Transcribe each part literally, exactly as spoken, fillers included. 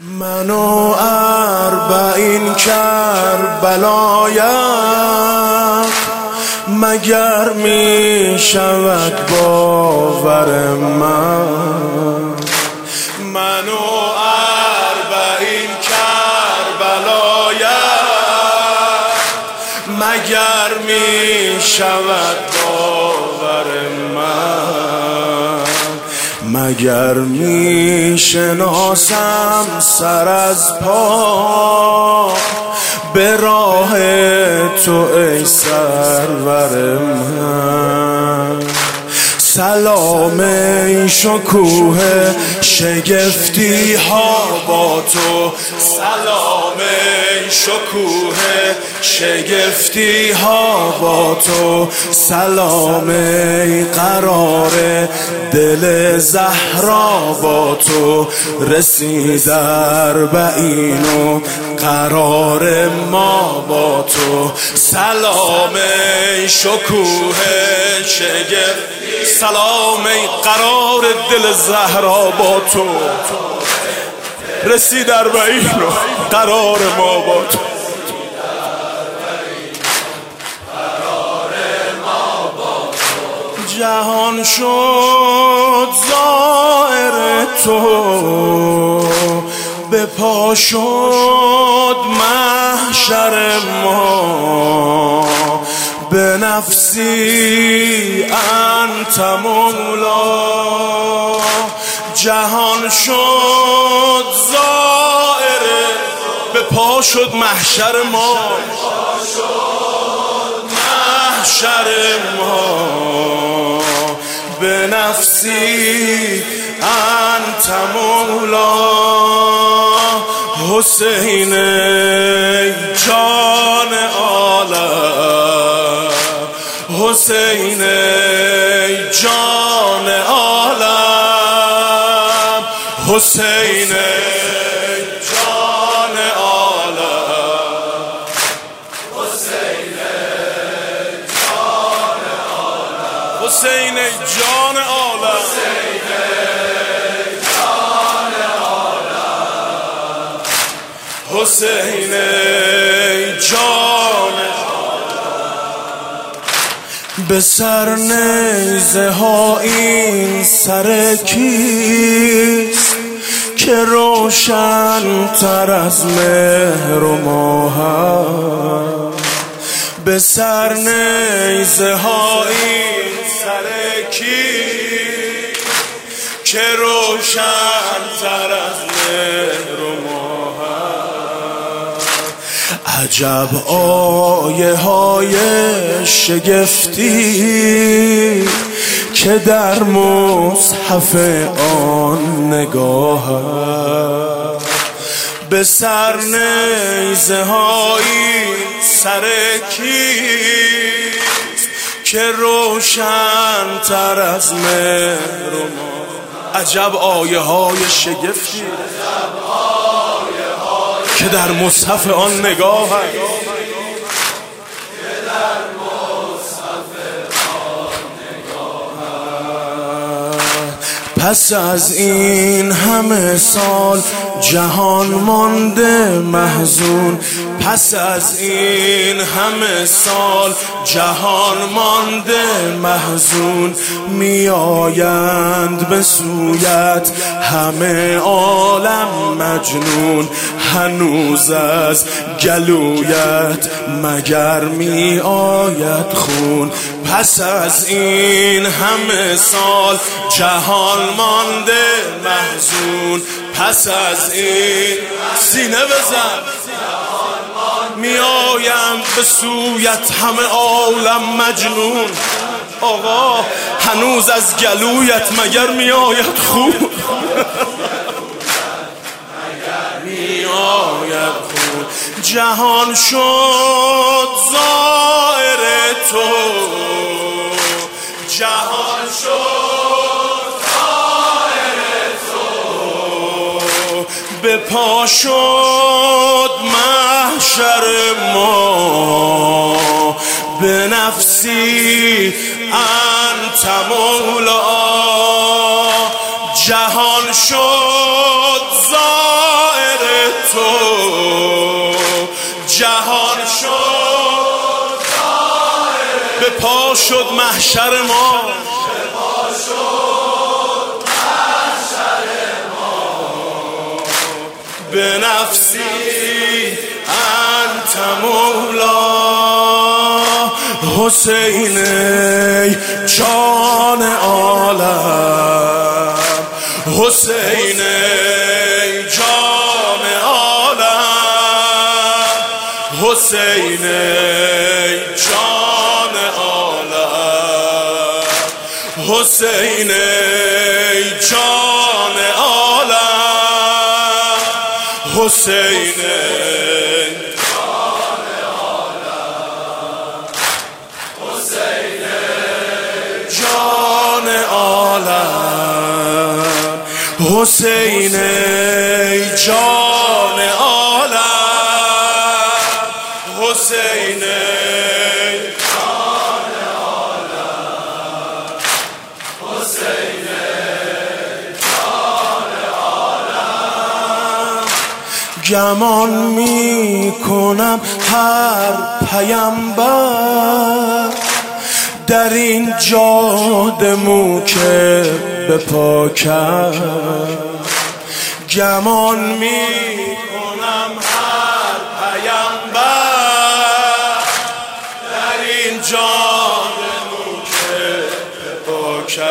منو اربعین کربلایم مگر می شود باور من. منو اربعین کربلایم مگر می شود باور من. مگر می شناسم سر از پا به راه تو ای سرور من. سلام ای شکوه شگفتی ها با تو، سلام ای شکوه شگفتی ها با تو، سلام ای قرار دل زهرا با تو. رسید اربعین و قرار ما با تو. سلام ای شکوه شگفتی، سلام ای قرار دل زهرا با تو. رسید اربعین و قرار ما با تو. جهان شد زائر تو، به پا شد محشر ما. به نفسی انت مولا، جهان شد زائر، به پا شد محشر ما، محشر ما. به نفسی انت مولا، حسین جان عالم، حسین جان عالم، حسین جان عالم، حسین جان عالم، حسین جان عالم، حسین جان. به سر نیزه ها این سر کیست که روشن تر از مهر و ماه؟ به سر نیزه ها این سر کیست که روشن تر از مهر و ماه؟ عجب آیه های شگفتی که در مصحف آن نگاه. به سر نیزه های سر کیست که روشن تر از مهر و ماه؟ عجب آیه های شگفتی که در مصحف آن نگاه هست. پس از این همه سال جهان مانده محزون، پس از این همه سال جهان مانده محزون. می آیند به سویت همه عالم مجنون، هنوز از گلویت مگر می آید خون. پس از این همه سال جهان مانده محزون، پس از این سینه بزن. می آیم به سویت همه عالم مجنون. آقا هنوز از گلویت مگر می آید خون؟ می آید خون. جهان شد زائر تو، جهان شد زائر تو، به پا شد محشر ما. به نفسی انت مولا، جهان شد زائر جهان شد به پا شد محشر ما، به نفسی انت مولا. حسین ای جان عالم، حسین ای جان عالم، حسین ای جان عالم، حسین ای جان عالم، حسین جان عالم، حسین ای جان عالم، حسین ای جان عالم، حسین ای جان عالم. گمان می کنم هر پیامبر در این جاده مو که به پا کرد. گمان می کنم هر پیامبر در این جاده مو که به پا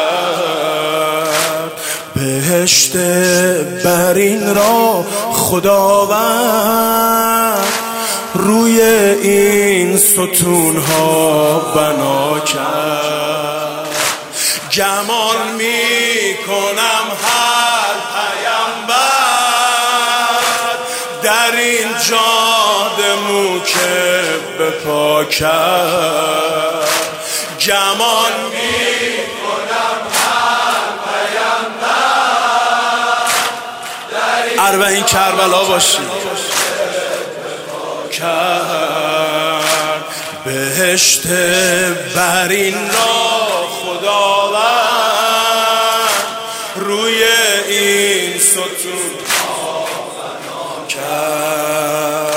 کرد. بهشت برین را خداوند روی این ستونها بنا کرد. گمان می کنم هر پیامبر در این جاده مو که به پا کرد. گمان می کنم هر پیامبر در این اربعین کربلا باشید کرد. بهشت برین را خداوند روی این ستون بنا کرد.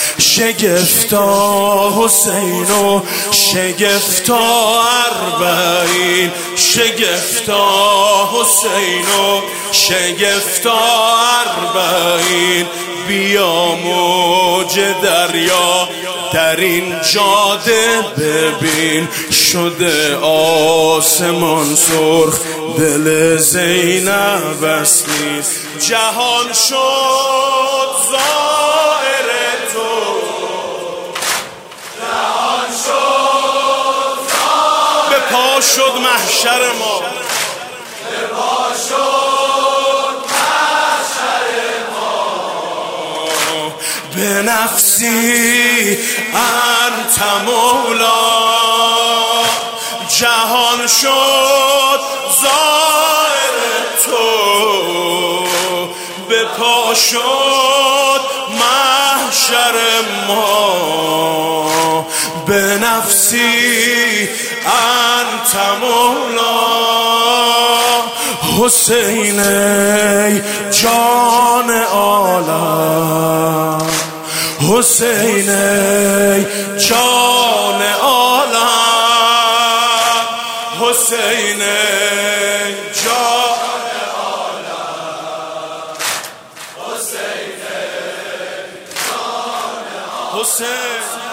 شگفتا حسین و شگفتا اربعین، شگفتا حسین و شگفتا اربعین. بیا موج دریا در این جاده ببین، شده آسمان سرخ دل زینب است نیست. جهان شد زائر تو، جهان شد زائر به پا شد محشر ما، به پا شد محشر ما. به نفسی انت مولا، جهان شد زائر تو، به پا شد محشر ما. به نفسی انت مولا، حسین ای جان عالم، حسین ای جان عالم، حسین ای جان عالم، حسین ای جان عالم، حسین